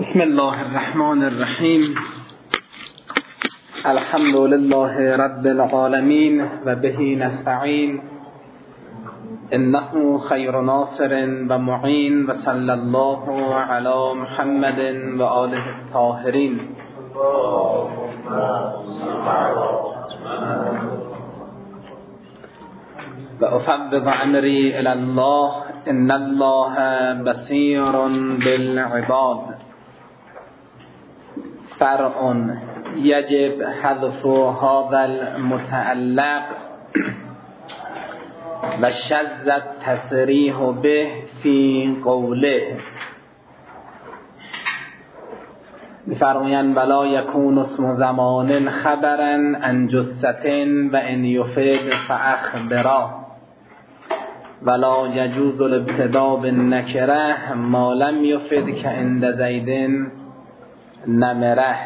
بسم الله الرحمن الرحیم. الحمد لله رب العالمین و به نستعین، انه خیر ناصر و معین، و صلی الله علی محمد و آله الطاهرین. و افوض امری الی الله، ان الله بصیر بالعباد. فرع یجب حذف هذا المتعلق و شذ التصریح به فی قوله. می‌فرمایند ولا یکون اسم زمان خبرا عن جثة و ان یفید فاخبرا، ولا یجوز الابتداء بالنکره ما لم یفید که عند زید نمره.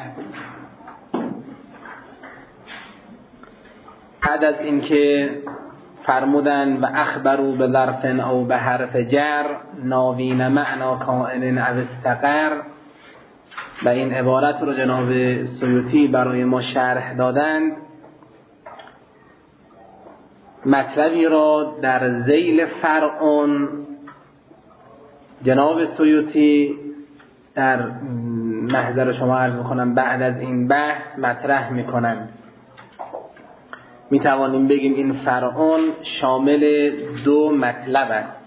بعد از اینکه فرمودن و اخبروا به ظرف او به حرف جر ناوین معنا کائن او استقر، و این عبارت رو جناب سیوطی برای ما شرح دادند، مطلبی را در ذیل فرعون جناب سیوطی در محضر شما عرض میکنم بعد از این بحث مطرح میکنند. میتوانیم بگیم این فرعون شامل دو مطلب است.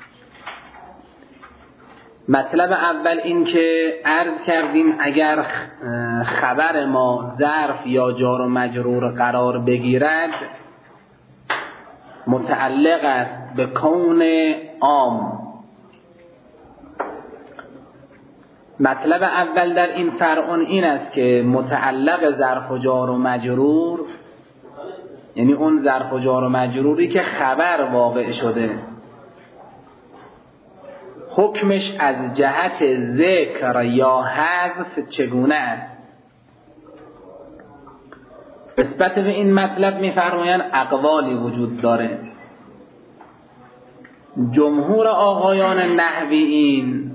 مطلب اول این که عرض کردیم اگر خبر ما ظرف یا جار و مجرور قرار بگیرد متعلق است به کون عام. مطلب اول در این فرعون این است که متعلق ظرف و جار و مجرور، یعنی اون ظرف و جار و مجروری که خبر واقع شده، حکمش از جهت ذکر یا حذف چگونه است. نسبت به این مطلب می‌فرمایند اقوالی وجود داره. جمهور آقایان نحویین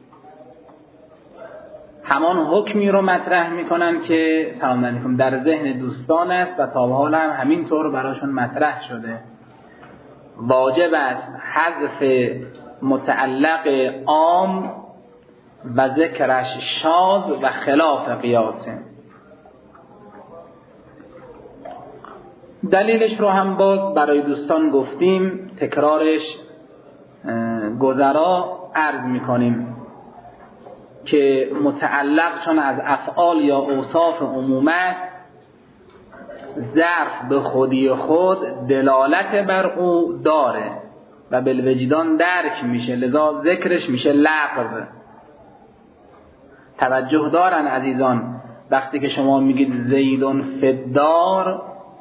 همان حکمی رو مطرح میکنن که سلام علیکم در ذهن دوستان است و تا به حال هم همینطور براشون مطرح شده. واجب است حذف متعلق عام و ذکرش شاذ و خلاف قیاسه. دلیلش رو هم باز برای دوستان گفتیم، تکرارش گذرا عرض میکنیم که متعلق چون از افعال یا اوصاف عموم است، ظرف به خودی خود دلالت بر او داره و بالوجدان درک میشه، لذا ذکرش میشه لغو. توجه دارن عزیزان، وقتی که شما میگید زیدون فدار،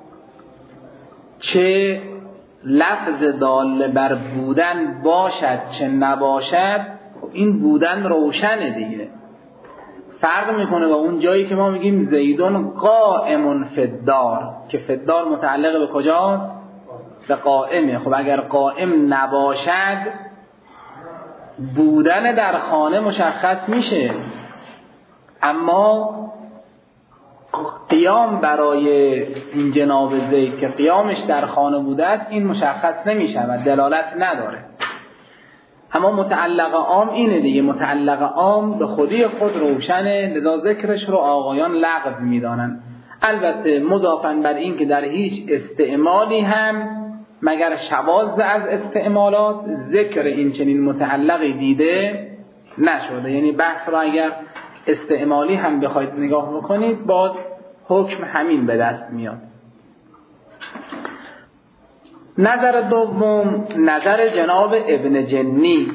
چه لفظ دال بر بودن باشد چه نباشد، این بودن روشنه دیگه، فرق میکنه با اون جایی که ما میگیم زیدون قائم فدار، که فدار متعلق به کجاست؟ به قائمه. خب اگر قائم نباشد بودن در خانه مشخص میشه، اما قیام برای این جناب زید که قیامش در خانه بوده است این مشخص نمیشه و دلالت نداره. اما متعلق عام اینه دیگه، متعلق عام به خودی خود روشنه، لذا ذکرش رو آقایان لغو میدانن. البته مضافاً بر این که در هیچ استعمالی هم مگر شواذ از استعمالات ذکر این چنین متعلقی دیده نشده. یعنی بحث را اگر استعمالی هم بخواید نگاه بکنید باز حکم همین به دست میاد. نظر دوم، نظر جناب ابن جنی.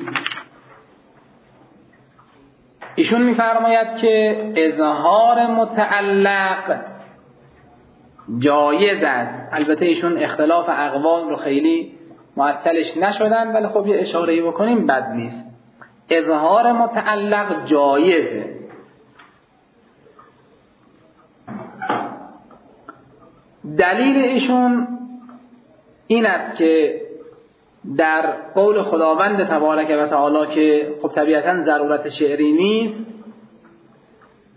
ایشون میفرماید که اظهار متعلق جایز است. البته ایشون اختلاف اقوال رو خیلی معطلش نشدن، ولی خب یه اشاره‌ای بکنیم بد نیست. اظهار متعلق جایزه. دلیل ایشون این است که در قول خداوند تبارک و تعالی که خب طبیعتاً ضرورت شعری نیست،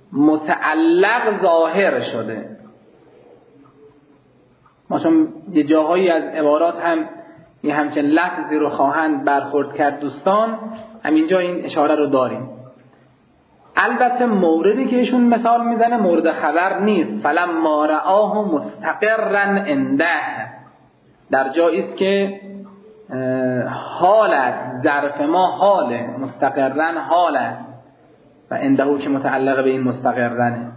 متعلق ظاهر شده. ما چون یه جاهایی از عبارات هم یه همچین لفظی رو خواهند برخورد کرد دوستان، همینجا این اشاره رو داریم. البته موردی که ایشون مثال میزنه مورد خبر نیست. فلما رآه مستقرا عنده، در جایی است که حال است، ظرف ما حاله، مستقرا حال است و عنده که متعلق به این مستقرنه.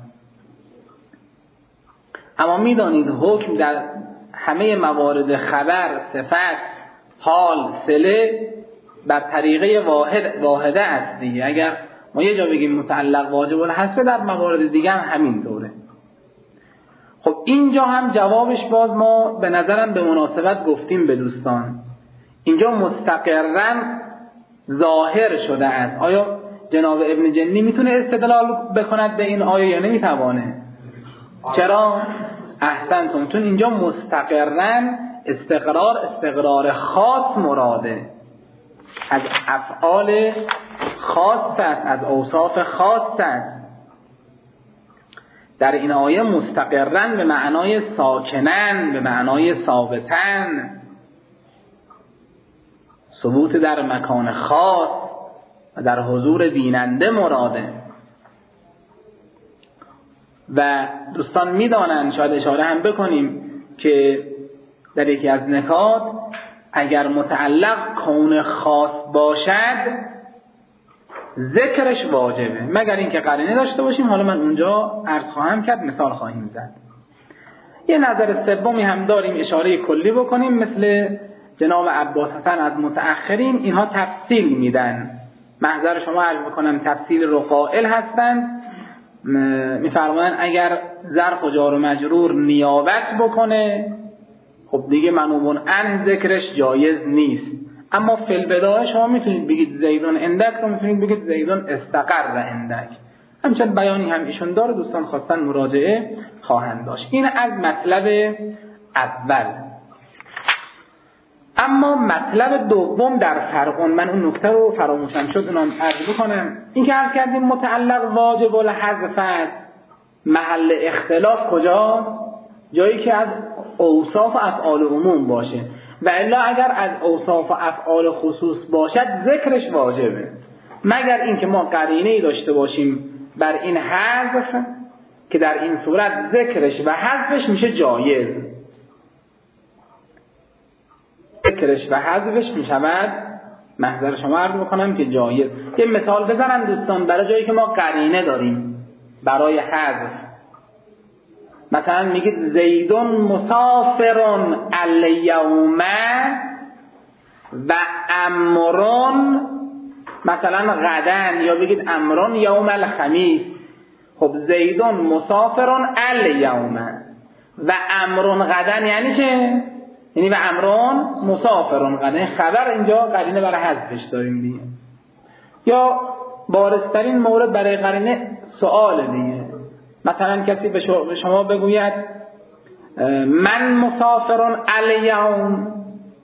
اما میدانید حکم در همه موارد خبر، صفت، حال، صله بر طریقه واحده است دیگه. اگر ما یه جا بگیم متعلق واجب الحذف، در موارد دیگه هم همین طوره. خب اینجا هم جوابش باز ما به نظرم به مناسبت گفتیم به دوستان، اینجا مستقرا ظاهر شده است. آیا جناب ابن جنی میتونه استدلال بکند به این آیه یا نمیتوانه؟ چرا؟ احسنتم، چون اینجا مستقرا استقرار خاص مراده، از افعال خاص است، از اوصاف خاص است. در این آیه مستقرا به معنای ساکنن، به معنای ثابتن، ثبوت در مکان خاص و در حضور بیننده مراده. و دوستان میدانند، شاید اشاره هم بکنیم که در یکی از نکات اگر متعلق کون خاص باشد ذکرش واجبه، مگر اینکه قرینه داشته باشیم. حالا من اونجا عرض خواهم کرد، مثال خواهیم زد. یه نظر سومی هم داریم اشاره کلی بکنیم، مثل جناب عباس حسن از متأخرین، اینها تفصیل میدن. محضر شما عرض بکنم تفصیل رو قائل هستند. میفرمایند اگر ظرف و جار و مجرور نیابت بکنه، خب دیگه منوبون عن ذکرش جایز نیست. اما فی البدایه شما میتونید بگید زیدون اندک رو میتونید بگید زیدون استقر اندک. همچنین بیانی هم ایشون داره، دوستان خواستن مراجعه خواهند داشت. این از مطلب اول. اما مطلب دوم در فرقون، من اون نکته رو فراموشم شد اونم عرض بکنم. این که عرض کردیم متعلق واجب الحذف است، محل اختلاف کجاست؟ جایی که از اوصاف و افعال عموم باشه، و الا اگر از اوصاف و افعال خصوص باشد ذکرش واجبه، مگر اینکه ما قرینه‌ای داشته باشیم بر این حذف که در این صورت ذکرش و حذفش میشه جایز. ذکرش و حذفش میشود، محضر شما عرض بکنم که جایز. یه مثال بزنم دوستان برای جایی که ما قرینه داریم برای حذف. مثلا میگید زیدون مسافرون الیوم و امرون مثلا غدن، یا بگید امرون یوم الخمیس. خب زیدون مسافرون الیوم و امرون غدن یعنی چه؟ یعنی و امرون مسافرون غدن، خبر اینجا قرینه برای حذفش داریم دیگه. یا بارزترین مورد برای قرینه سؤال دیگه. مثلا کسی به شما بگوید من مسافرون الیوم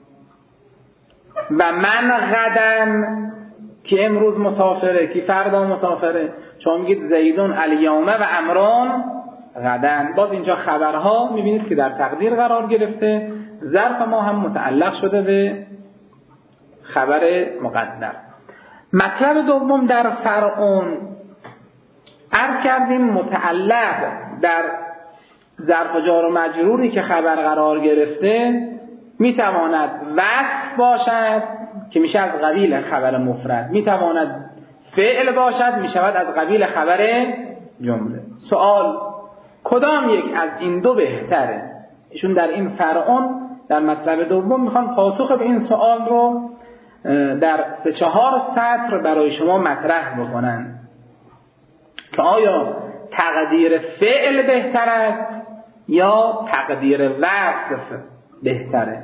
و من غدن، که امروز مسافره، که فردا مسافره. شما میگید زیدون الیوم و امرون غدن. باز اینجا خبرها میبینید که در تقدیر قرار گرفته، ظرف ما هم متعلق شده به خبر مقدر. مطلب دوم در فرعون عرض کردیم متعلق در ظرف و جار و مجروری که خبر قرار گرفته میتواند وصف باشد که میشه از قبیل خبر مفرد، میتواند فعل باشد میشود از قبیل خبر جمله. سوال کدام یک از این دو بهتره؟ ایشون در این فرعون در مطلب دوم میخوان پاسخ به این سوال رو در 3-4 سطر برای شما مطرح بکنن که آیا تقدیر فعل بهتر است یا تقدیر وصف بهتره.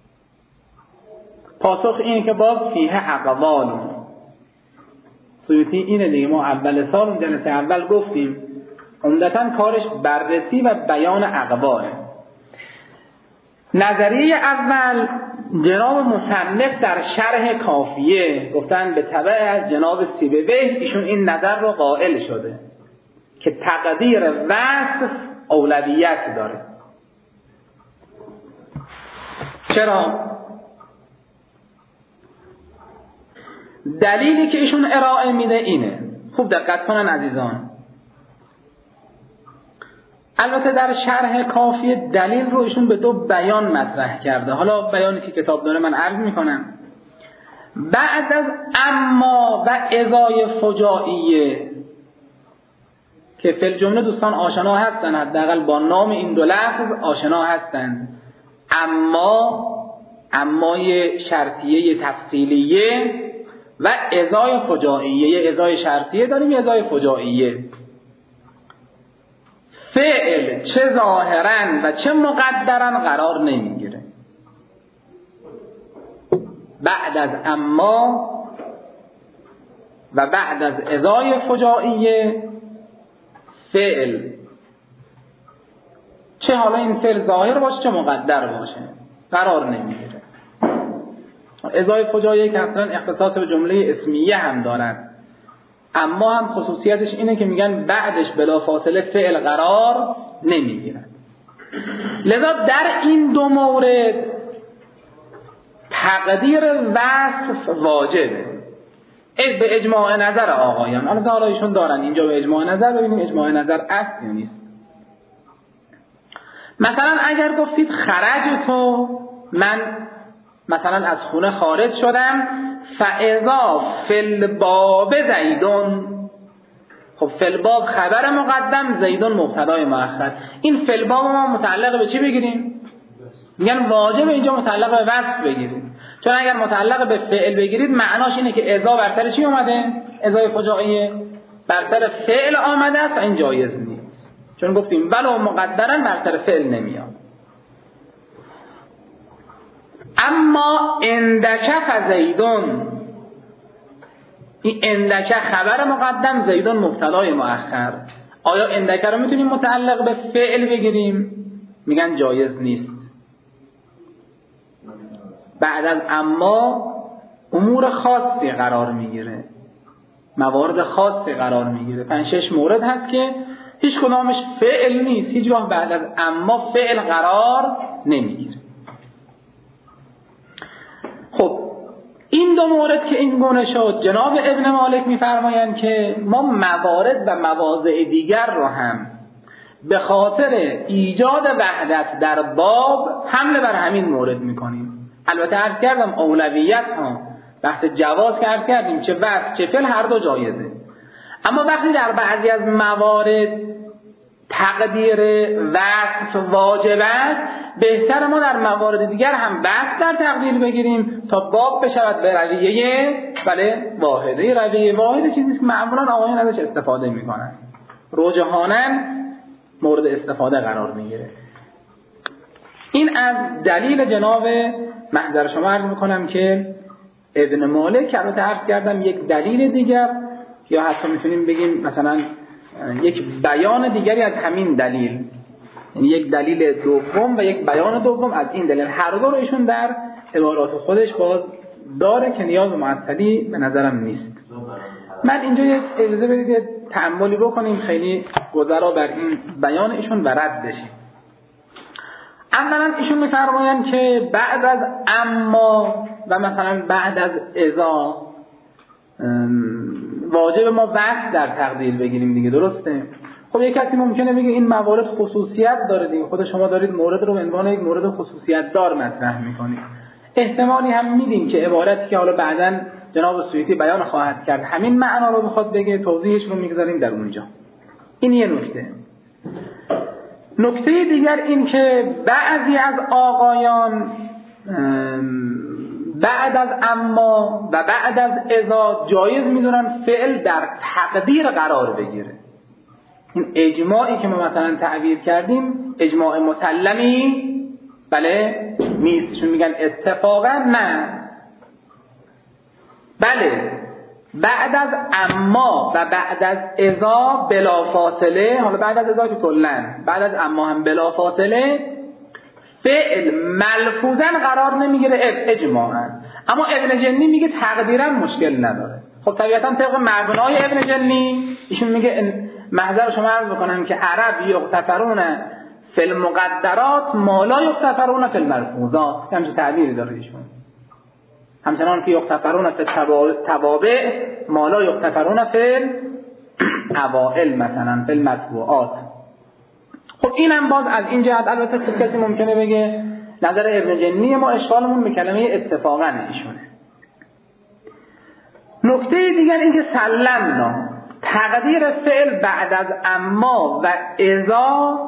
پاسخ اینه که باز فیه اقوال. سیوطی اینه دیگه، ما اول سال اون جلسه اول گفتیم عمدتاً کارش بررسی و بیان اقواله. نظریه اول جناب مصنف در شرح کافیه گفتن به تبع از جناب سیبویه، ایشون این نظر رو قائل شده که تقدیر وصف اولویت داره. چرا؟ دلیلی که ایشون ارائه میده اینه، خوب دقت کنن عزیزان. البته در شرح کافی دلیل رو ایشون به دو بیان مطرح کرده. حالا بیانی که کتاب داره من عرض میکنم. بعد از اما و اذای فجائیه که فی الجمله دوستان آشنا هستن، حداقل با نام این دو لفظ آشنا هستن. امای شرطیه تفصیلیه و اذای فجائیه. اذای شرطیه داریم، اذای فجائیه. فعل چه ظاهرا و چه مقدرا قرار نمیگیره. بعد از اما و بعد از اذای فجائیه فعل، چه حالا این فعل ظاهر باشه چه مقدر باشه، قرار نمیگیره. اذای فجائیه که اصلا اختصاص به جمله اسمیه هم دارن، اما هم خصوصیتش اینه که میگن بعدش بلافاصله فعل قرار نمیگیره. لذا در این دو مورد تقدیر وصف واجبه به اجماع نظر آقایان. حالا ایشون دارن اینجا به اجماع نظر، ببینیم اجماع نظر است یا نیست. مثلا اگر گفتید خرجتو، من مثلا از خونه خارج شدم، فاذا فی الباب زیدون. خب فی الباب خبر مقدم، زیدون مبتدای مؤخر. این فی الباب ما متعلق به چی بگیریم؟ میگن واجب اینجا متعلق به وصف بگیریم، چون اگر متعلق به فعل بگیرید معناش اینه که اذا بر سر چی اومده؟ اذای فجائیه بر سر فعل آمده است و این جایز نیست، چون گفتیم ولو مقدرن بر سر فعل نمیاد. اما اندک فزیدون، این اندک خبر مقدم، زیدون مبتدای مؤخر. آیا اندک رو میتونیم متعلق به فعل بگیریم؟ میگن جایز نیست. بعد از اما امور خاصی قرار میگیره، موارد خاصی قرار میگیره. 5-6 مورد هست که هیچ کدامش فعل نیست، هیچ وقت بعد از اما فعل قرار نمیگیره. خب این دو مورد که این گونه شد، جناب ابن مالک میفرمایند که ما موارد و مواضع دیگر رو هم به خاطر ایجاد وحدت در باب حمله بر همین مورد میکنیم. البته عرض کردم اولویت ها بحث جواز که عرض کردیم، چه وصف چه فعل هر دو جایزه. اما وقتی در بعضی از موارد تقدیر وصف واجب است، بهتر ما در موارد دیگر هم وصف در تقدیر بگیریم تا باب بشود به رویه واحده. رویه واحده چیزی که معمولا آقایان ازش استفاده میکنن، رجحاناً مورد استفاده قرار میگیره. این از دلیل جناب محضر شما عرض میکنم که ابن مالک که البته عرض کردم یک دلیل دیگر، یا حتی میتونیم بگیم مثلا یک بیان دیگری از همین دلیل، یعنی یک دلیل دوم و یک بیان دوم از این دلیل، هر دو رو ایشون در عبارات خودش باز داره که نیاز به معطلی به نظرم نیست. من اینجا اجازه بدید تأملی بکنیم، خیلی گذرا بر این بیان ایشون و رد بشیم. اولا ایشون میفرمایند که بعد از اما و مثلا بعد از اذا واجب ما وصف در تقدیر بگیریم دیگه، درسته؟ خب یک کسی ممکنه بگه این موارد خصوصیت داره دیگه، خود شما دارید مورد رو به عنوان یک مورد خصوصیت دار مطرح میکنید. احتمالی هم میدیم که عبارتی که حالا بعداً جناب سیوطی بیان خواهد کرد همین معنا رو بخواد بگه، توضیحش رو میگذاریم در اونجا. این یه نکته. نکته دیگر این که بعضی از آقایان بعد از اما و بعد از اذا جایز میدونن فعل در تقدیر قرار بگیره. این اجماعی که ما مثلا تعبیر کردیم اجماع مسلمی نیست. چون میگن اتفاقا نه، بله بعد از اما و بعد از اذا بلا فاصله، حالا بعد از اذا که کلن بعد از اما هم بلا فاصله فعل ملفوظا قرار نمیگیره اجماعا. اما ابن جنی میگه تقدیرا مشکل نداره. خب طبیعتا طبق مبنای ابن جنی ایشون میگه محضر شما عرض بکنم که عرب یغتفرون فی المقدرات ما لا یغتفرون فی الملفوظات، همچه تعبیری داره ایشون. همچنان که یغتفرون فی التوابع ما لا یغتفرون فی الاوائل، مثلا فی المطبوعات. خب اینم باز از این جهت البته خود کسی ممکنه بگه نظر ابن جنی ما اشکالمون به کلمه اتفاقا ایشونه. نکته دیگر این که سلمنا تقدیر فعل بعد از اما و اذا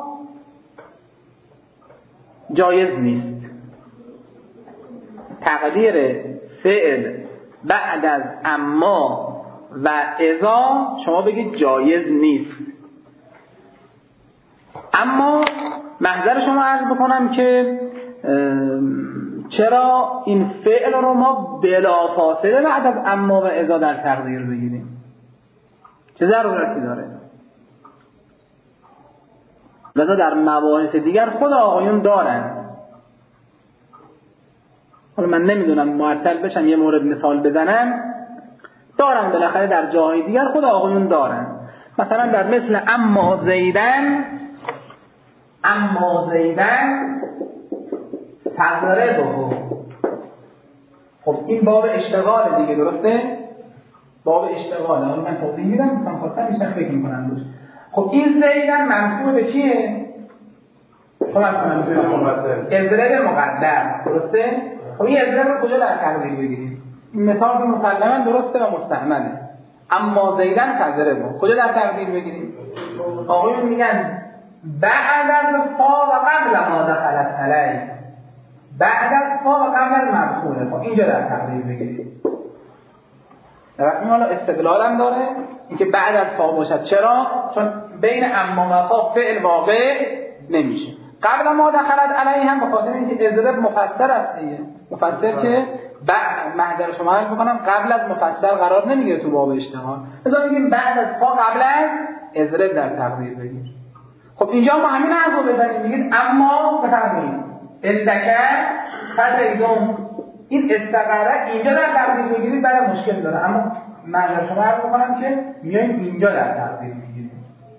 جایز نیست. تقدیر فعل بعد از اما و اذا شما بگید جایز نیست. اما محضر شما عرض بکنم که چرا این فعل رو ما بلافاصله بعد از اما و اذا در تقدیر بگیریم؟ چه ضرورتی داره؟ لذا در مباحث دیگر خود آقایون دارن. حالا من نمیدونم معطل بشم یه مورد مثال بزنم، دارن بالاخره در جاهای دیگر خود آقایون دارن. مثلا در مثل اما زیدن تضربه. خب این باب اشتغال دیگه، درسته؟ باب اشتغاله. حالا من توضیح میدم مثلا خواستم میشن فکر میکنم روش. خب این زیدن منصوب به چیه؟ خب مثلا اضرب مقدر، درسته؟ خب این اضرب رو کجا در تقدیر بگیریم؟ این مثال که مسلما درسته و مستعمله. اما زیدن تضربه کجا در تقدیر بگیریم؟ آقایون میگن بعد از فا و قبل ما دخلت علیه، بعد از فا و قبل المدخوله. خب اینجا در تقدیر بگیریم. این حالا استدلال هم داره اینکه بعد از فا باشد. چرا؟ چون بین اما و فا فعل واقع نمیشه. قبل ما دخلت علیه هم به خاطر اینکه اضرب مفسر است دیگه. مفسر که بعد محضر شما عرض می‌کنم قبل از مفسر قرار نمیگیره تو باب اشتغال. مثلا میگیم بعد از فا قبل از اضرب در تقدیر بگیر. خب اینجا ما همین حرفو بزنیم، میگید اما بفرمایید اذکر فزیدون، این استقره اینجا در تقدیر بگیرید برای مشکل داره. اما من شما عرض می‌کنم که میایم اینجا در تقدیر میگیریم،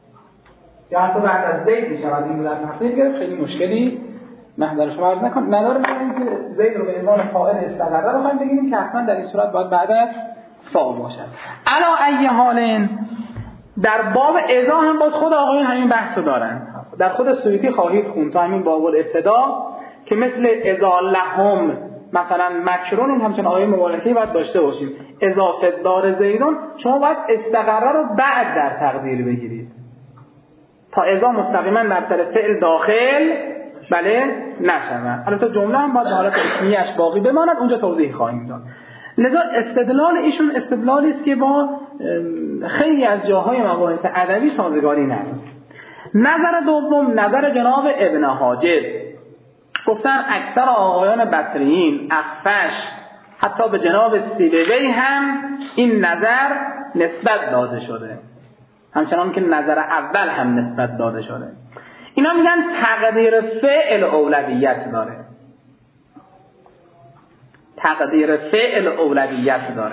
یا حتی بعد از زید میشه از این در تقدیر گرفت، خیلی مشکلی محضر شما عرض نداره. میگیم که زید رو به عنوان فاعل استقره رو بخوایم بگیریم که حتما در این صورت باید بعد از فا باشد. علی ای حال در باب اذا هم باز خود آقایون همین بحثو دارن. در خود سیوطی خواهید خوند تا همین باب الابتدا که مثل اذا لهم مثلا مکرون، این همچنین آیه مبارکه‌ای باید داشته باشیم. اضافه دار زیدون شما باید استقره رو بعد در تقدیر بگیرید تا اذا مستقیما در فعل داخل بله نشود. البته جمله هم باید حالت اسمیه‌اش باقی بماند، اونجا توضیح خواهیم داد. لذا استدلال ایشون استدلالی است که با خیلی از جاهای مباحث ادبی سازگاری نداره. نظر دوم نظر جناب ابن حاجب، گفتن اکثر آقایان بصریین اخفش حتی به جناب سیبوی هم این نظر نسبت داده شده، همچنان که نظر اول هم نسبت داده شده. اینا میگن تقدیر فعل اولویت داره، تقدیر فعل اولویت داره.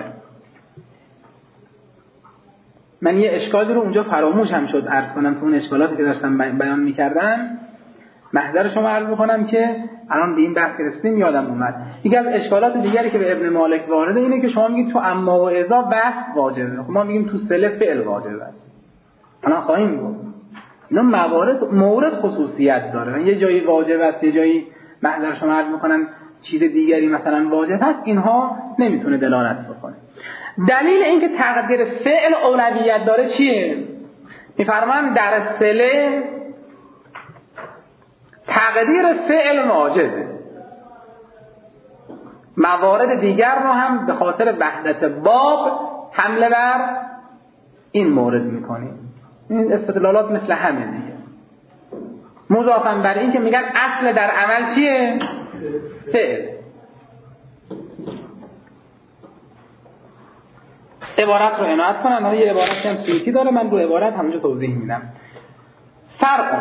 من یه اشکالی رو اونجا فراموش هم شد عرض کنم تو اون اشکالاتی که داشتم بیان میکردم. محضر شما عرض بکنم که الان به این بحث رسیدیم یادم اومد. یکی از اشکالات دیگری که به ابن مالک وارده اینه که شما میگید تو اما و اذا بحث واجبه، خب ما میگیم تو سله فعل واجب است. الان خواهیم گفت اینا مورد خصوصیت داره، یه جایی واجب است یه جایی محضر شما عرض بکنم چیز دیگری مثلا واجب هست، اینها نمیتونه دلالت بکنه. دلیل اینکه تقدیر فعل اولویت داره چیه؟ میفرمان در سله تقدیر فعل واجبه، موارد دیگر رو هم به خاطر وحدت باب حمله بر این مورد میکنیم. این استدلالات مثل همه دیگه. مضافاً بر این که میگن اصل در عمل چیه؟ فعل. عبارت رو عنایت کنن. حالا یه عبارت هم سیوطی داره، من رو عبارت همونجا توضیح میدم. فرق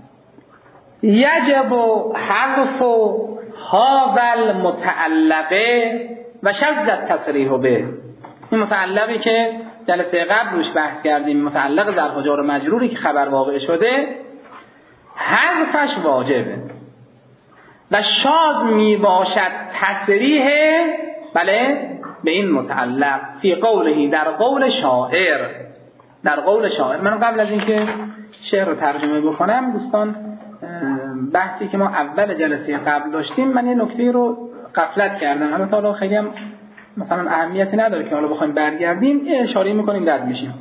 یجب حذف هذا المتعلقه و شذ التصریح به. این متعلقی که جلسه قبل روش بحث کردیم، متعلق ظرف و جار و مجروری که خبر واقع شده، حذفش واجبه و شاذ می باشد تصریح بله به این متعلق فی قوله در قول شاعر. من قبل از اینکه شعر رو ترجمه بکنم دوستان، بحثی که ما اول جلسه قبل داشتیم، من یه نکته رو غفلت کردم، البته حالا خیلی هم مثلا اهمیتی نداره که حالا بخوایم برگردیم، اشاره میکنیم رد میشیم.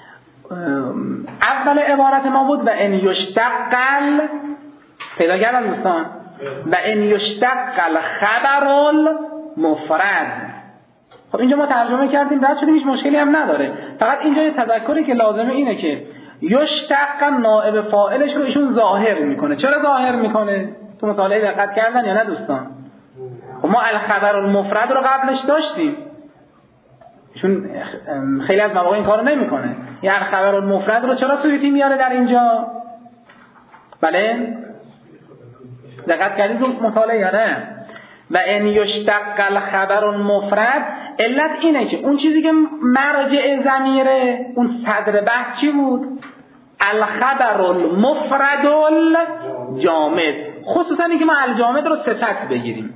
اول عبارت ما بود و ان یشتقل، پیدا کردن دوستان، و ان یشتقل خبر المفرد. خب اینجا ما ترجمه کردیم رد شدیم، هیچ مشکلی هم نداره، فقط اینجا یه تذکری که لازمه اینه که یشتق نائب فاعلش رو ایشون ظاهر میکنه. چرا ظاهر میکنه؟ تو مطالعه دقت کردن یا نه دوستان؟ خب ما الخبر المفرد رو قبلش داشتیم، ایشون خیلی از مواقع این کارو نمیکنه. یعنی الخبر المفرد رو چرا سویتی میاره در اینجا؟ بله دقت کردید تو مطالعه یا نه؟ و ان یشتق الخبر المفرد، علت اینه که اون چیزی که مرجع ضمیره، اون صدر بحث چی بود؟ الخبر المفرد الجامد. خصوصا اینکه ما الجامد رو صفت بگیریم.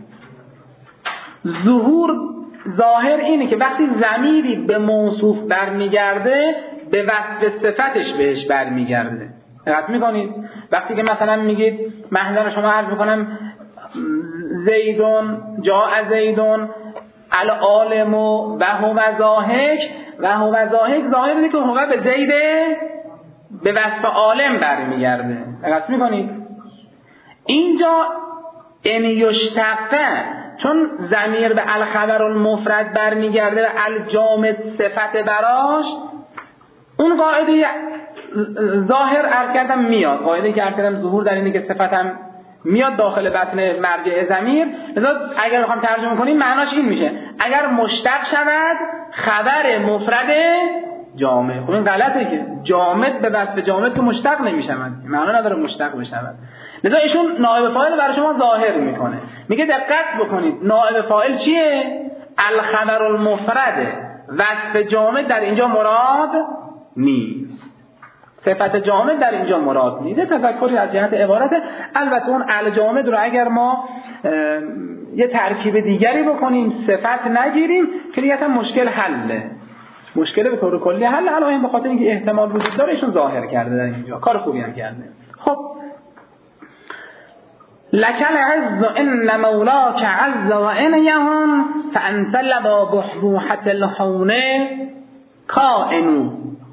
ظاهر اینه که وقتی ضمیری به موصوف برمیگرده به وصف صفتش بهش برمیگرده. دقت میکنید؟ وقتی که مثلا میگید، من شما عرض میکنم زیدون جاء زیدون العالم و هو ضاحک، و هو ضاحک ظاهر اینه که هو به زید به وصف عالم برمیگرده. دقت میکنید؟ اینجا ان یشتقه، چون ضمیر به الخبر المفرد برمیگرده و الجامد صفت براش، اون قاعده ظاهر عرض کردم میاد، قاعده که عرض کردم ظهور در اینه که صفتم میاد داخل بطن مرجع ضمیر. لذا اگر بخوام ترجمه کنیم معناش این میشه اگر مشتق شود خبر مفرد جامد. خب این غلطه که جامد به وصف جامد که مشتق نمیشود، معنا نداره مشتق بشود. لذا ایشون نائب فاعل برای شما ظاهر میکنه، میگه دقت بکنید نائب فاعل چیه؟ الخبر المفرد، وصف جامد در اینجا مراد نیست، صفت جامد در اینجا مراد نیست. تذکری از جهت عبارت. البته اون الجامد رو اگر ما یه ترکیب دیگری بکنیم، صفت نگیریم، که دیگه اصلا مشکل حله، مشکل به طور کلی حل. الان به خاطر اینکه احتمال وجود داره ایشون ظاهر کرده در اینجا، کار خوبی هم کرده. خب لکل عز ان مولاک عز و ان یهون فانت لبا بحبوحت الحون کائنو.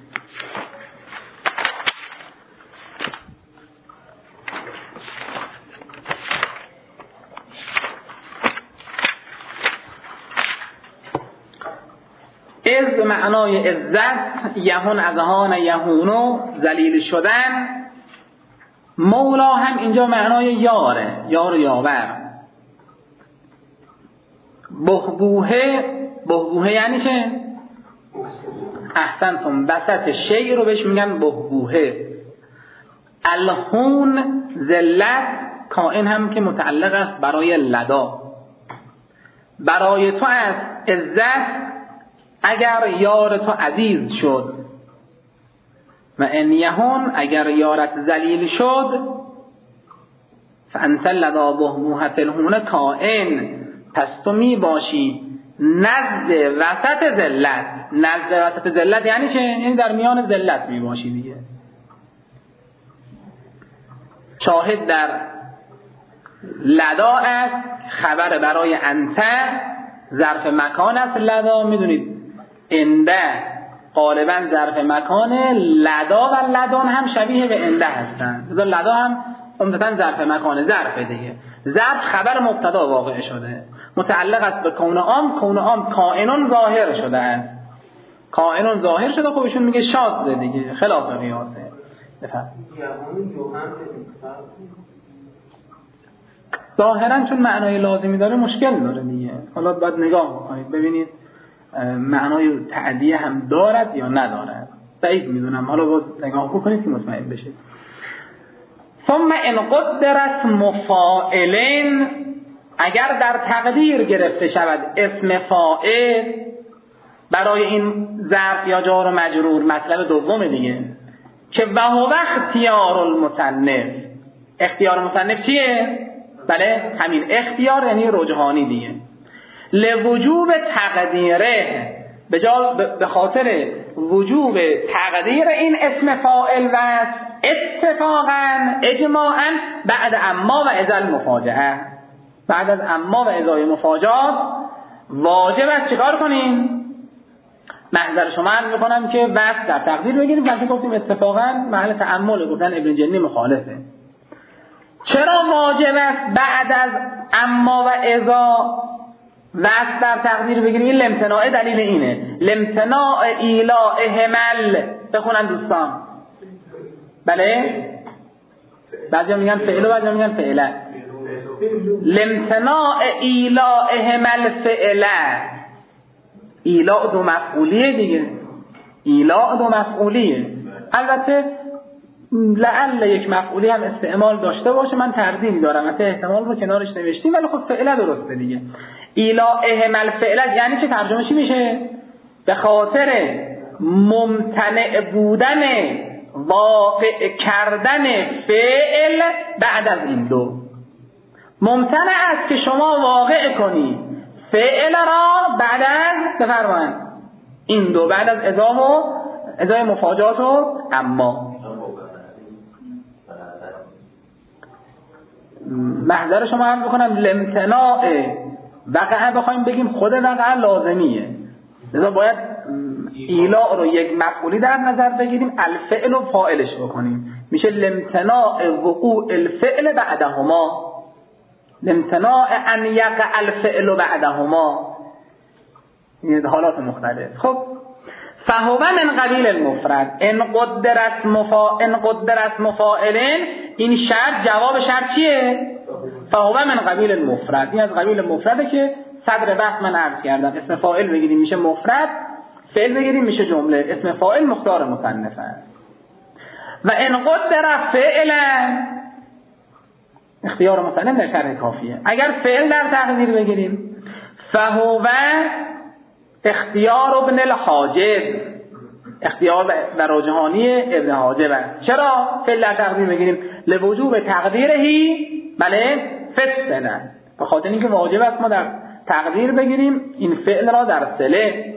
از به معنای عزت، یهون از هان یهونو ذلیل شدن، مولا هم اینجا معنای یاره، یار و یاور. بهبوهه یعنی چه؟ احسنتم، وسط شیء رو بهش میگن بهبوهه. الهون ذلت، کائن هم که متعلق است برای لدا. برای تو از عزت اگر یار تو عزیز شد، و ان یهون اگر یارت ذلیل شد، فانت لدا بهبوحت الهون کائن، پس تو می باشی نزد وسط ذلت. نزد وسط ذلت یعنی چه؟ یعنی در میان ذلت می باشی دیگه. شاهد در لدا است، خبر برای انت، ظرف مکان است. لدا میدونید انده غالبا ظرف مکانه، لدا و لدان هم شبیه به انده هستن. لدا هم عمدتاً ظرف مکانه، ظرف دیگه. ظرف خبر مبتدا واقع شده، متعلق است به کون عام. کون عام کائنون ظاهر شده است، کائنون ظاهر شده. خب ایشون میگه شاذ دیگه، خلاف قیاسه. بفهم ظاهرا چون معنای لازمی داره مشکل داره دیگه. حالا باید نگاه بکنید ببینید معنای تعدیه هم دارد یا ندارد. بعید میدونم، حالا باز نگاه بکنید که مطمئن بشید. ثم ان قدر اسم فاعل، اگر در تقدیر گرفته شود اسم فاعل برای این ظرف یا جار و مجرور مطلب دوم دیگه که وهو اختیار المصنف. اختیار مصنف چیه؟ بله همین اختیار یعنی رجحانی دیگه. لوجوب تقدیره، به خاطر وجوب تقدیر این اسم فاعل و اتفاقا اجماعا بعد اما و اذا المفاجئه، بعد از اما و اذا مفاجات واجب است چیکار کنین؟ محضر شما عرض میکنم که وصف در تقدیر بگیریم. وقتی گفتیم اتفاقا محل تأمل، گفتن ابن جنی مخالفه. چرا واجب است بعد از اما و اذا وصف در تقدیر بگیریم؟ این لامتناع دلیل اینه، لامتناع ایلاء همل. بخونن دوستان. بله بعضی میگن فعل و بعضی میگن فعله. لامتناع ایلاء همل فعله. ایلاء دو مفعولیه دیگه، ایلاء دو مفعولیه. البته لعل یک مفعولی هم استعمال داشته باشه، من تردید دارم، البته احتمال رو کنارش نوشتیم، ولی خب فعله درسته دیگه. ایلاء همل فعله یعنی چه؟ ترجمه چی میشه؟ به خاطر ممتنع بودن واقع کردن فعل بعد از این دو. ممتنع است که شما واقع کنی فعل را بعد از بفرمایید این دو، بعد از ازای مفاجات و اما. محضر شما هم بکنم لامتناع وقعه بخوایم بگیم خود وقعه لازمیه، لذا باید ایلاء رو یک مفعولی در نظر بگیریم، الفعل رو فاعلش بکنیم، میشه لامتناع وقوع الفعل بعدهما، لامتناع ان یقع الفعل بعدهما، این حالات مختلف. خب فهو من قبیل المفرد ان قدر اسم مفاعلین، این شرط جواب شرط چیه؟ فهو من قبیل المفرد، این از قبیل مفرده که صدر بحث من عرض کردم. اسم فاعل بگیریم میشه مفرد، فعل بگیریم میشه جمله. اسم فاعل مختار مصنف است. و ان قدر فعلا، اختیار مصنف در شرح کافیه. اگر فعل در تقدیر بگیریم فهو اختیار ابن الحاجب، اختیار و رجحانی ابن حاجب است. چرا فعل در تقدیر بگیریم؟ لوجوب تقدیرهی، بله فصلا، به خاطر اینکه واجب است ما در تقدیر بگیریم این فعل را در صله.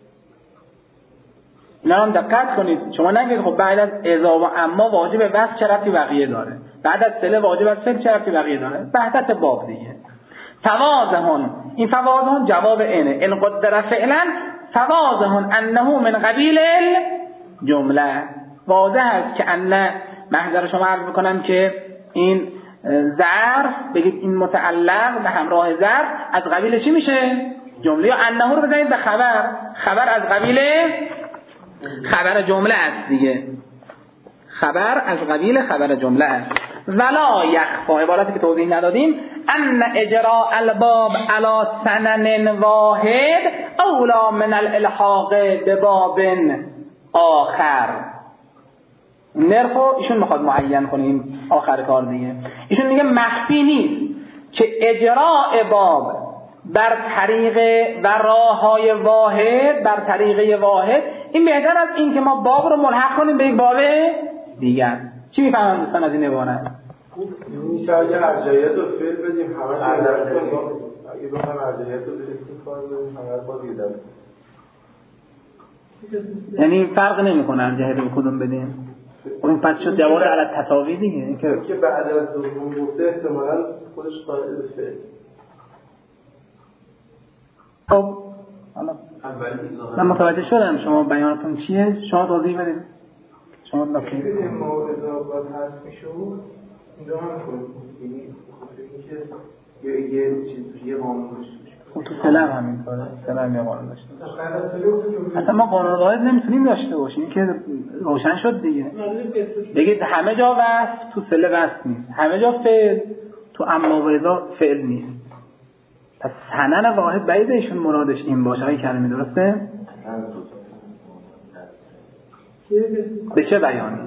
اینا هم دقت کنید، شما نگید خب بعد از اذا و اما واجب وصف چه ربطی بقیه داره، بعد از صله واجب است فعل چه ربطی بقیه داره. وحدت باب دیگه. فواضحون، این فواضحون جواب اینه، ان قدر فعلا فواضحون انه من قبیل الجمله. واضح است که ان، محضر شما عرض میکنم که این ظرف بگید این متعلق به همراه ظرف از قبیل چی میشه؟ جمله. یا انه رو بزنید به خبر، خبر از قبیل خبر جمله است دیگه، خبر از قبیل خبر جمله است. ولا یخفا، عبارتی که توضیح ندادیم، ان اجراء الباب علی سنن واحد اولا من الالحاق بباب آخر. نرخو ایشون میخواد معین کنیم آخر کار دیگه. ایشون میگه مخفی نیست که اجراء باب بر طریق و راههای واحد، بر طریقه واحد، این بهتر از این که ما باب رو ملحق کنیم به یک باب دیگر. چی میفهمن دوستان از این عبارت؟ میشه اگه ارجحیت رو فعل بدیم همه عدد کنیم، اگه بخوایم ارجحیت رو بدیم کار بدیم همه با دیدن، یعنی فرق نمیکنه ارجحیت رو کدوم بدیم. اون پس شد جواب علت تساوی دیگه، که بعد از دوم گفته احتمالاً خودش قائل به فعل. خب من متوجه شدم شما بیانتون چیه، شما توضیح بدید. شما نکته موعظه باید هست میشه اینجا هم کنید یه چیز یه قانون داشته خب تو سلم همینطوره، سلم یه قانون داشته اصلا ما قانون واحد نمیتونیم داشته باشیم، این که روشن شد دیگه. بگید همه جا وصف تو سله وصف نیست، همه جا فعل تو اما و اذا فعل نیست. پس سنن واحد بعید ایشون مرادش این باشه. های کلمه درسته؟ به چه بیانی؟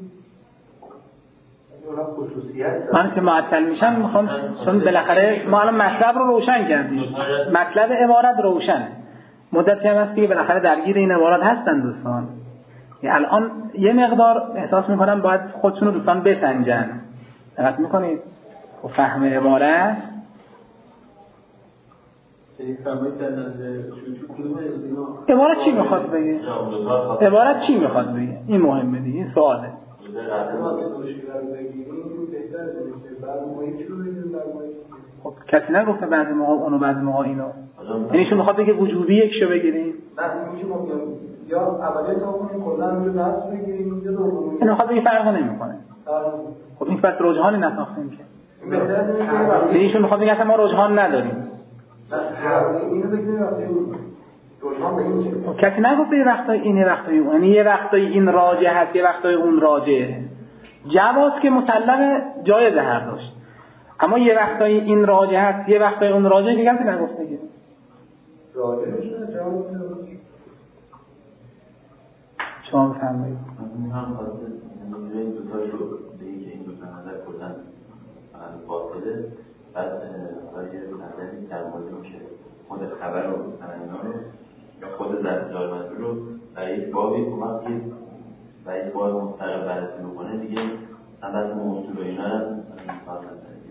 من که معطل میشم میخوام، چون بالاخره ما الان مطلب رو روشن کردیم، مطلب عبارت روشنه، مدتی هم هست که بالاخره درگیر این عبارات هستن دوستان. الان یه مقدار احساس میکنم باید خودشون رو دوستان بسنجن. دقت میکنید و فهم عبارت عبارت چی میخواد بگه؟ عبارت چی میخواد بگه؟ این مهمه دیگه، این سواله. خب کسی نگفته بعضی موقع اونو بعضی موقع اینو، یعنی ایشون میخواد بگه وجوبی یکشو بگیریم یا اولیه تا کنیم کلا رو دست بگیریم یا دومی این میخواد بگه فرق نمیکنه. خب این پس رجحانی نساختیم که یعنی ایشون میخواد بگه اصلا ما رجحان نداریم. اینو بگیریم رجحان به این چه؟ کسی نگفته یه وقتایی این یه وقتایی اون، یعنی یه وقتایی این راجع هست یه وقتایی اون راجعه. جواز که مسلمه جایز هر داشت، اما یه وقتایی این راجع هست یه وقتایی اون راجعه که کسی نگفته که راجعه میشه جواب شما بفرمایید. هم خواسته این دوتاشو به این که این دوتا نظر کردن باطله، بعد آقای نظری در مورد این که خود خبر رو اینا رو یا خود زرجار مجبور رو برای یک بابی کمک کنید و یک باب مستقل بررسی بکنه دیگه مثلا موضوع رو اینا رو مثال نظری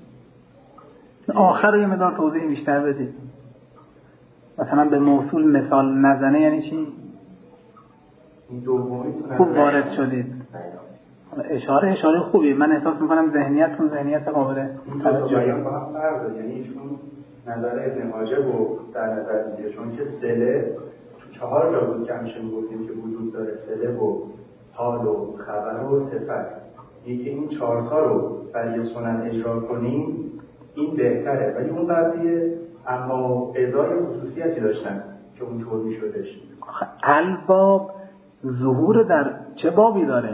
آخر رو یه مقدار توضیح بیشتر بدید. مثلا به موصول مثال نزنه یعنی چی؟ خوب وارد شدید. اشاره خوبی. من احساس میکنم ذهنیتتون ذهنیت قابل توجهی. یعنی ایشون نظر ابن حاجب رو در نظر میگیره، چون که سله تو 4 جا بود که همیشه میگفتیم که وجود داره، سله و حال و خبر و صفت. یکی این 4 تا رو برای سنن اجرا کنیم این بهتره، ولی اون قضیه اما ادای خصوصیتی داشتن که اونطور میشدش. الباب ظهور در چه بابی داره؟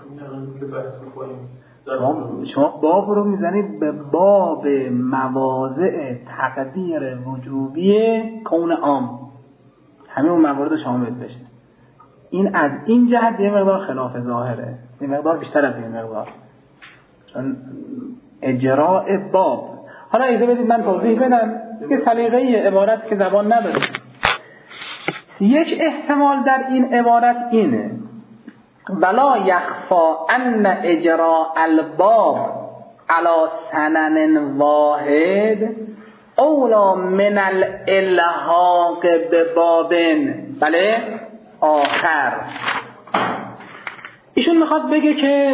شما باب رو میزنید به باب مواضع تقدیر وجوبی کون عام، همه اون موارد شامل بشه. این از این جهت یه مقدار خلاف ظاهره، یه مقدار بیشتر از این مقدار، چون اجراء باب. حالا اجازه بدید من توضیح بدم یه سلیقه عبارت که زبان نداره. یک احتمال در این عبارت اینه ولا یخفا ان اجراء الباب على سنن واحد اولا من الالحاق بباب بله آخر. ایشون میخواد بگه که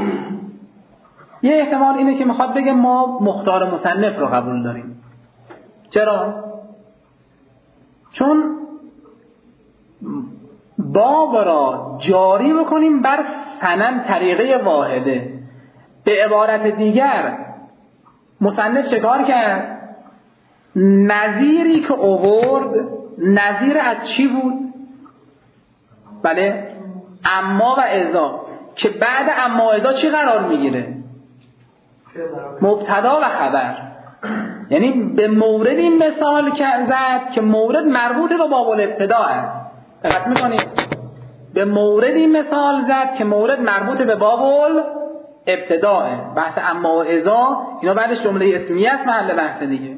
یه احتمال اینه که میخواد بگه ما مختار مصنف رو قبول داریم. چرا؟ چون باب را جاری بکنیم بر سنن طریقه واحده. به عبارت دیگر مصنف چه کار کرد؟ نظیری که آورد نظیر از چی بود؟ بله اما و اذا، که بعد اما و اذا چی قرار میگیره؟ مبتدا و خبر. یعنی به مورد این مثال که زد که مورد مربوط به باب الابتدا است. دقت میکنید؟ به مورد این مثال زد که مورد مربوط به باب الابتداه. بحث اما و اذا اینا بعدش جمله اسمیه است محل بحث دیگه.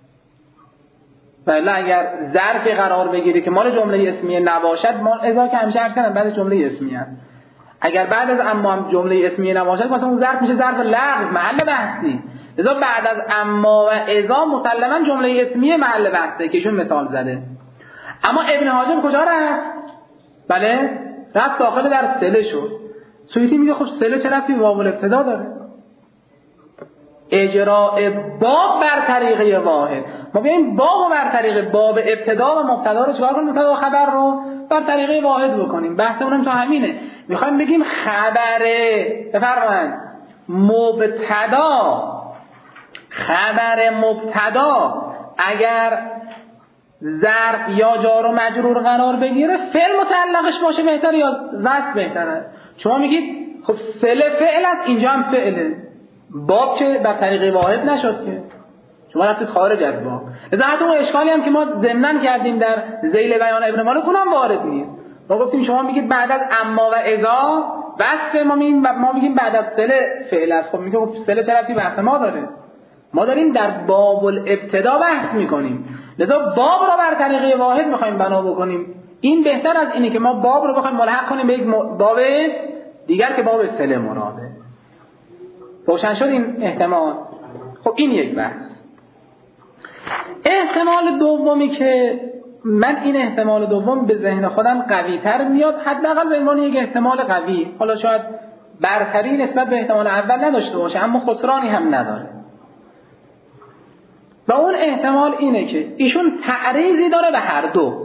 ولی اگر ظرفی قرار بگیره که مال جمله اسمیه نباشد، مال اذا که همیشه عرض بعد جمله اسمیه است. اگر بعد از اما هم جمله اسمیه نباشد مثلا اون ظرف میشه ظرف لغو محل بحثی. لذا بعد از اما و اذا مسلما جمله اسمیه محل بحثه که ایشون مثال زده. اما ابن حاجب کجا رفت؟ بله رفت داخل در سله شد. سویتی میگه خب سله چه رفتی باب الابتدا داره؟ اجراء باب بر طریقه واحد. ما بیاییم باب بر طریقه باب ابتدا و مبتدا رو چکار کنیم؟ مبتدا و خبر رو بر طریقه واحد بکنیم. بحث اونم تو همینه. میخوایم بگیم خبره بفرمایید مبتدا، خبر مبتدا اگر ظرف یا جار و مجرور قرار بگیره فعل متعلقش باشه بهتر یا وصف بهتر است؟ شما میگید خب سله فعل است، اینجا هم فعله. باب که بر طریقه واحد نشد که، شما رفتید خارج از باب. لذا حتی اون اشکالی هم که ما ضمناً کردیم در ذیل بیان ابن مالک اونم وارد نیست. ما گفتیم شما میگید بعد از اما و اذا وصف، ما میگیم بعد از سله فعل است. خب میگه خب سله چه ربطی بحث ما داره؟ ما داریم در باب الابتدا بحث میکنیم. لذا باب رو بر طریقه واحد میخوایم بنا بکنیم. این بهتر از اینه که ما باب رو بخوایم ملحق کنیم به یک باب دیگر که باب صله مراده. روشن شد این احتمال؟ خب این یک بحث. احتمال دومی که من این احتمال دوم به ذهن خودم قوی تر میاد، حداقل به عنوان یک احتمال قوی، حالا شاید برتری نسبت به احتمال اول نداشته باشه اما خسرانی هم نداره، و اون احتمال اینه که ایشون تعریضی داره به هر دو،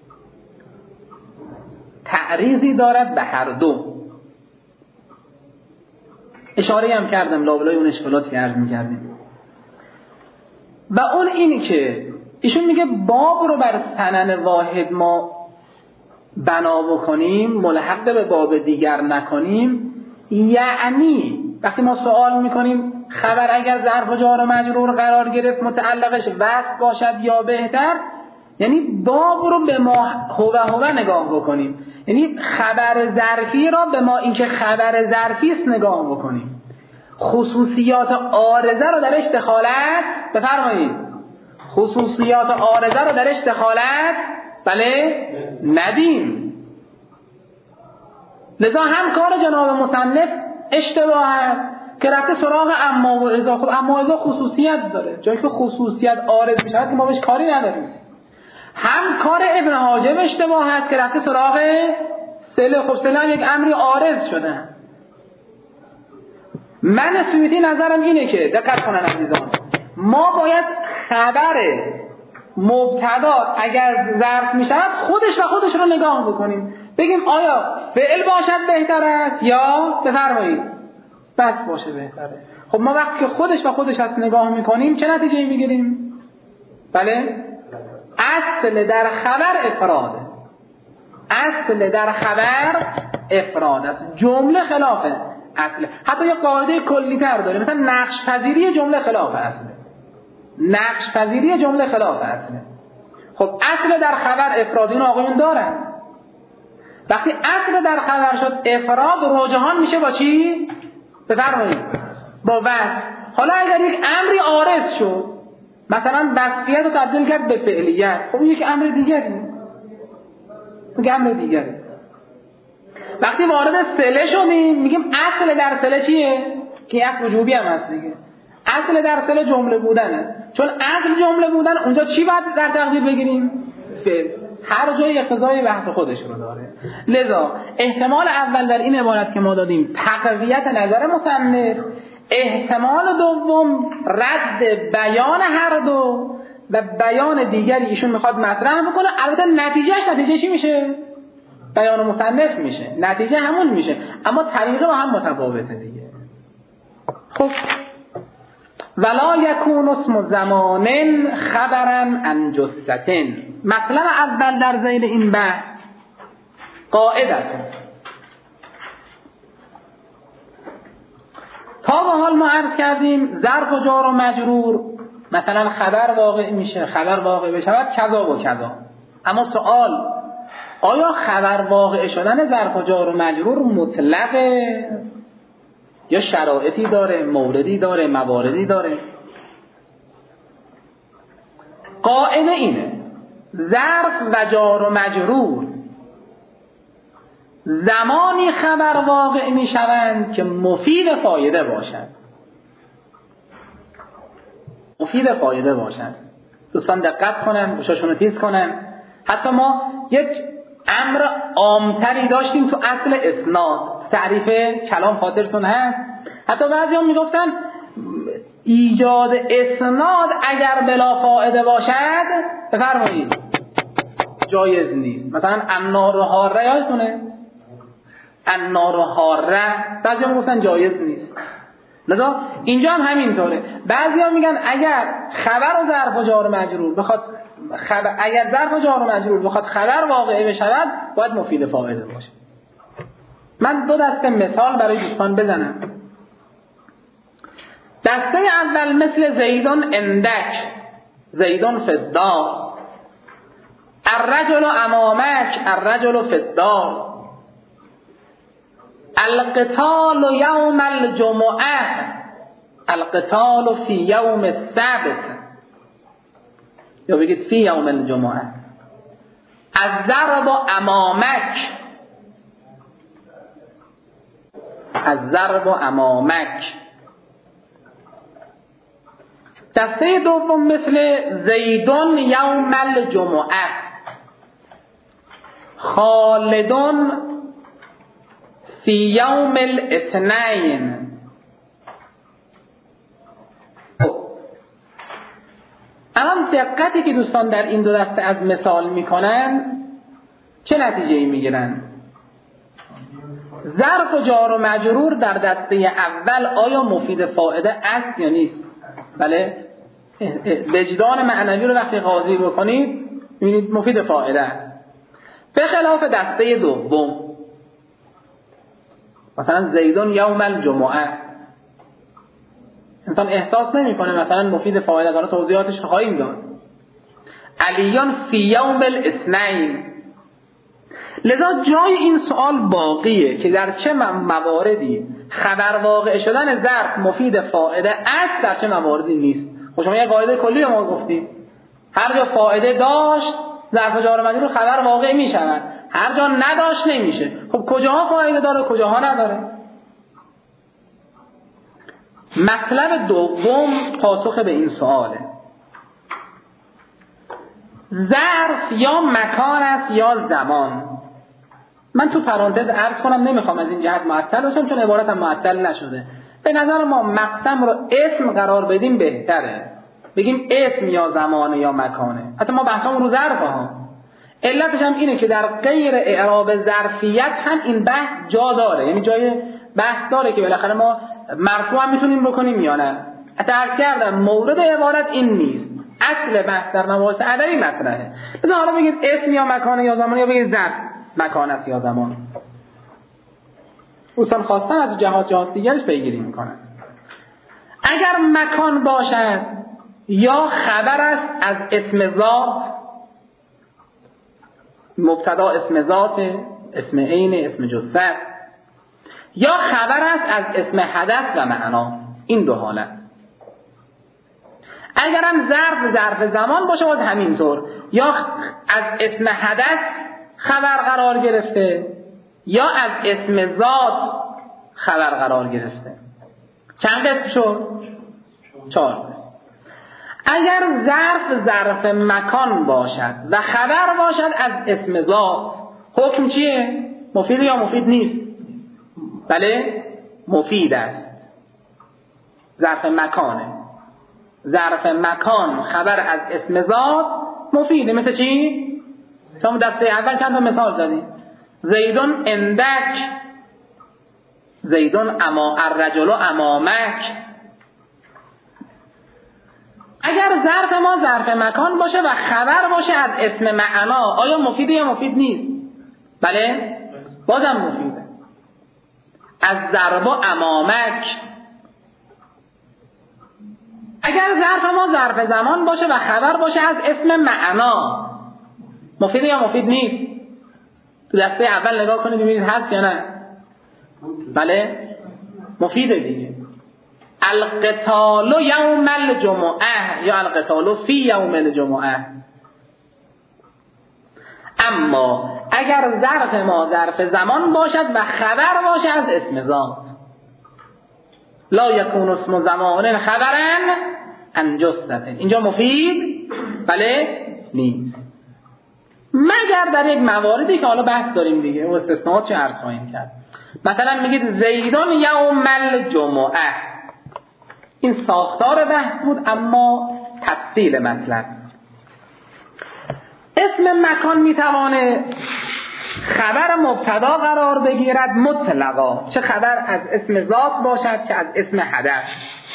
تعریضی دارد به هر دو. اشاره هم کردم لابلای اون اشکالاتی که عرض می‌کردیم، و اون اینی که ایشون میگه باب رو بر سنن واحد ما بنا بکنیم، ملحق به باب دیگر نکنیم. یعنی وقتی ما سوال میکنیم خبر اگر ظرف و جار و مجرور قرار گرفت متعلقش وصل باشد یا بهتر، یعنی باب رو به ما هو نگاه بکنیم، یعنی خبر ظرفی را به ما اینکه خبر ظرفی است نگاه بکنیم، خصوصیات عارضه رو درش دخالت بفرمایید، خصوصیات عارضه رو درش دخالت بله ندیم. لذا هم کار جناب مصنف اشتباهه که رفته سراغ اما و اذا. خب اما و اذا خصوصیت داره، جایی که خصوصیت عارض میشه که ما بهش کاری نداریم. هم کار ابن حاجب اشتباهه که رفته سراغ صله. خب صله هم یک امری عارض شده. من سیوطی نظرم اینه که دقت کنن عزیزان، ما باید خبر مبتدا اگر ظرف می شود خودش رو نگاه بکنیم، بگیم آیا فعل باشد بهتر است یا بفرمایید بس باشه بهتره. خب ما وقتی که خودش هست نگاه میکنیم چه نتیجه‌ای میگیریم؟ بله، اصل در خبر افراده، اصل در خبر افراد است، جمله خلاف اصل. حتی یه قاعده کلی تر داره، مثلا نقش پذیری جمله خلاف اصله، نقش پذیری جمله خلاف اصله. خب اصل در خبر افراد، این آقایون دارن. وقتی اصل در خبر شد افراد، رجحان میشه با چی؟ بفرمایید با وصف. حالا اگر یک امری عارض شد، مثلا وصفیت رو تبدیل کرد به فعلیت، خب یک امر دیگری، یک امر دیگری. وقتی وارد صله شدیم میگیم اصل در صله چیه؟ که اصل وجوبی هم هست دیگه. اصل در صله جمله بودنه، چون اصل جمله بودن اونجا چی باید در تقدیر بگیریم؟ فعل. هر جای اقتضای بحث خودش رو داره. لذا احتمال اول در این عبارت که ما دادیم تقویت نظر مصنف، احتمال دوم رد بیان هر دو و بیان دیگری ایشون میخواد مطرح بکنه. البته نتیجه چی میشه؟ بیان مصنف میشه، نتیجه همون میشه، اما طریقه با هم متفاوته دیگه. خب ولا یکون اسم زمان خبرا عن جثة. مطلب اول در ذیل این بحث قاعدتون. تا به حال ما عرض کردیم ظرف و جار و مجرور مثلا خبر واقع میشه، خبر واقع بشود کذا و کذا. اما سوال، آیا خبر واقع شدن ظرف و جار و مجرور مطلقه یا شرایطی داره، موردی داره، مواردی داره؟ قاعده اینه ظرف و جار و مجرور زمانی خبر واقع می شوند که مفید فایده باشند، مفید فایده باشند. دوستان دقت کنن، گوشاشون رو تیز کنن. حتی ما یک امر عامتری داشتیم تو اصل اسناد، تعریف کلام خاطرتون هست. حتی بعضی هم میگفتن ایجاد اسناد اگر بلا فایده باشد بفرمایید جایز نیست. مثلا النار حاره یادتونه؟ النار حاره بعضی هم گفتن جایز نیست. لذا اینجا هم همینطوره. بعضی هم میگن اگر خبر و ظرف و جار و مجرور بخواد اگر ظرف و جار و مجرور بخواد خبر واقعه بشود باید مفید فایده باشه. من دو دسته مثال برای دوستان بزنم. دسته اول مثل زیدون اندک، زیدون فی الدار، الرجل امامک، الرجل فی الدار، القتال یوم الجمعه، القتال فی یوم السبت، یا بگید فی یوم الجمعه. الضرب امامک، الضرب امامک. دسته دوم مثل زیدون یوم الجمعه، خالدون فی یوم الاثنین. اما دقتی که دوستان در این دو دسته از مثال میکنن چه نتیجه‌ای میگیرن؟ ظرف و جار و مجرور در دسته اول آیا مفید فائده است یا نیست؟ بله، وجدان معنوی رو وقتی قاضی بکنید میبینید مفید فائده است. به خلاف دسته دوم، مثلا زیدون یوم الجمعه، انسان احساس نمیکنه مثلا مفید فایده داره، توضیحاتش خواهیم داد. علیان فی یوم الاثنین. لذا جای این سوال باقیه که در چه مواردی خبر واقع شدن ظرف مفید فایده است، در چه مواردی نیست. خب شما یه قاعده کلی ما گفتید، هر جا فایده داشت ظرف و جار و مجرور خبر واقع میشود، هر جا نداشت نمیشه. خب کجاها فایده داره کجاها نداره؟ مطلب دوم پاسخ به این سواله. ظرف یا مکان است یا زمان. من تو پرانتز عرض کنم نمیخوام از این جهت معطل باشم چون عبارتم معطل نشده. به نظر ما مقسم رو اسم قرار بدیم بهتره، بگیم اسم یا زمانه یا مکانه. حتی ما بحثمون رو ظرف ها. علتش هم اینه که در غیر اعراب ظرفیت هم این بحث جا داره، یعنی جای بحث داره که بالاخره ما مرفوع هم میتونیم بکنیم یا نه. عرض کردم مورد عبارت این نیست، اصل بحث در مباحث ادبی مطرحه. مثلا حالا بگید اسم یا مکان یا زمان، یا بگید ظرف مکان است یا زمان. دوستان خواستن از جهات دیگرش پیگیری میکنن. اگر مکان باشد یا خبر است از اسم ذات، مبتدا اسم ذات، اسم عین، اسم جثه، یا خبر است از اسم حدث و معنا، این دو حالت. اگرم ظرف زمان باشه باز همینطور، یا از اسم حدث خبر قرار گرفته یا از اسم ذات خبر قرار گرفته. چند قسم شد؟ 4. اگر ظرف مکان باشد و خبر باشد از اسم ذات، حکم چیه؟ مفید یا مفید نیست؟ بله مفید است. ظرف مکانه. ظرف مکان خبر از اسم ذات مفیده. مثل چی؟ شما دسته اول چند تا مثال زدیم. زیدون اندک، زیدون الرجل امامک. اگر ظرف ما ظرف مکان باشه و خبر باشه از اسم معنا، آیا مفیده یا مفید نیست؟ بله بازم مفیده. از ضرب امامک. اگر ظرف ما ظرف زمان باشه و خبر باشه از اسم معنا، مفیده یا مفید نیست؟ تو دسته اول نگاه کنید ببینید هست یا نه. بله مفیده دیگه. القتال یوم الجمعه یا القتال فی یوم الجمعه. اما اگر ظرف ما ظرف زمان باشد و خبر باشه از اسم ذات، لا یکون اسم زمان خبرن عن جثه، اینجا مفید بله نیست، مگر در یک مواردی که حالا بحث داریم دیگه و استثناءات چه عرض خواهیم کرد. مثلا میگید زیدون یوم الجمعه، این ساختار بحث بود اما تفصیل مطلب. اسم مکان میتوانه خبر مبتدا قرار بگیرد مطلقا، چه خبر از اسم ذات باشد چه از اسم حدث.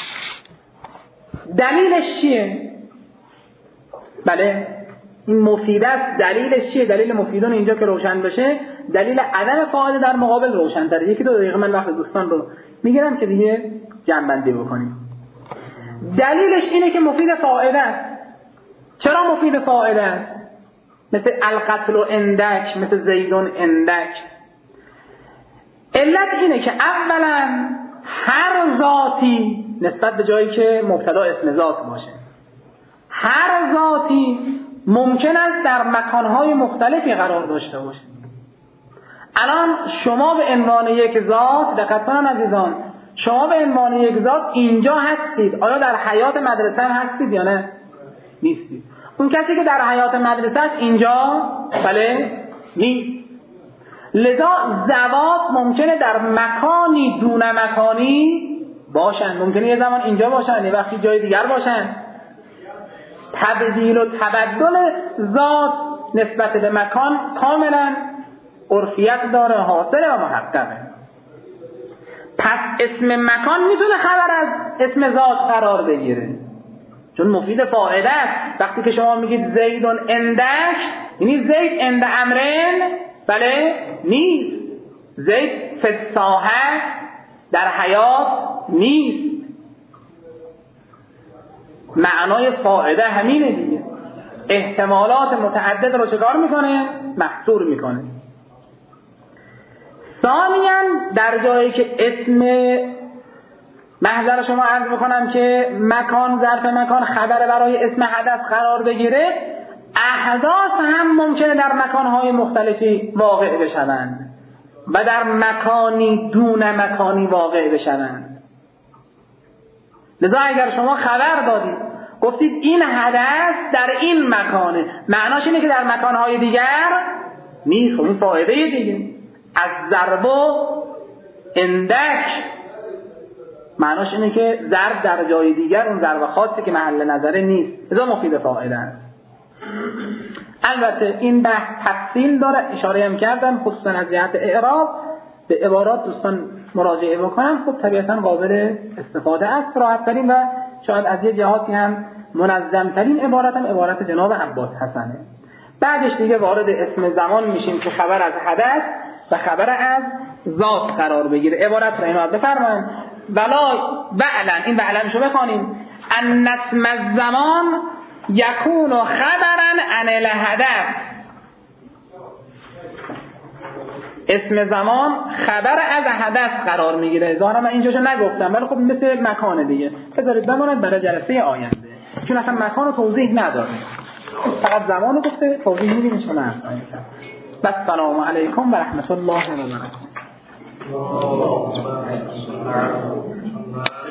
دلیلش چیه؟ بله این مفید است. دلیلش چیه؟ دلیل مفیدون اینجا که روشن بشه، دلیل عدم فایده در مقابل روشن تره. یکی دو دقیقه من وقت دوستان رو میگیرم که دیگه جنبندی بکنیم. دلیلش اینه که مفید فایده است. چرا مفید فایده است؟ مثل القتل اندک، مثل زیدون اندک. علت اینه که اولا هر ذاتی نسبت به جایی که مبتدا اسم ذات باشه، هر ذاتی ممکن است در مکانهای مختلفی قرار داشته باشه. الان شما به عنوان یک ذات، دقت کنن عزیزان، شما به عنوان یک ذات اینجا هستید. آیا در حیات مدرسه هم هستید یا نه؟ نیستید. اون کسی که در حیات مدرسه است اینجا بله نیست. لذا ذوات ممکنه در مکانی دون مکانی باشن، ممکنه یه زمان اینجا باشن، یه وقتی جای دیگر باشن. تبدیل و تبدل ذات نسبت به مکان کاملا عرفیت داره، حاصل و محققه. پس اسم مکان میتونه خبر از اسم ذات قرار بگیره، چون مفید فاعله است. وقتی که شما میگید زیدون اندک، یعنی زید اند امرن بله نیست، زید فی الساحه در حیات نیست. معنای فاعله همینه دیگه، احتمالات متعدد رو چکار میکنه؟ محصور میکنه. ثانیاً در جایی که اسم محضر شما عرض بکنم که مکان ظرف مکان خبر برای اسم حدث قرار بگیره، احداث هم ممکنه در مکانهای مختلفی واقع بشوند و در مکانی دون مکانی واقع بشوند. لذا اگر شما خبر دادید گفتید این حدث در این مکانه، معناش اینه که در مکانهای دیگر نیست. خب این فایده دیگه. از ضرب و اندک معناش اینه که ضرب در جای دیگر اون ضرب خاصی که محل نظره نیست، لذا مفید فاعله است. البته این بحث تفصیل داره، اشاره هم کردم خصوصا از جهت اعراب به عبارات دوستان مراجعه بکنم. خب طبیعتا قابل استفاده است، راحت ترین و شاید از یه جهاتی هم منظم ترین عبارت هم عبارت جناب عباس حسنه. بعدش دیگه وارد اسم زمان میشیم که خبر از حدث و خبر از ذات قرار بگیره. عبارت رو اینو بفرمایید. ولا وعلن، این وعلنشو بخوانیم، ان اسم الزمان یکون خبرا عن الحدث. اسم زمان خبر از حدث قرار میگیره. ظاهرا من اینجاشو نگفتم ولی خب مثل مکان دیگه، بذارید بماند برای جلسه آینده، چون اصلا مکان رو توضیح نداره، فقط زمان رو گفته، توضیح میدیم شما اصلا. بس سلام علیکم و رحمت الله و برکاته.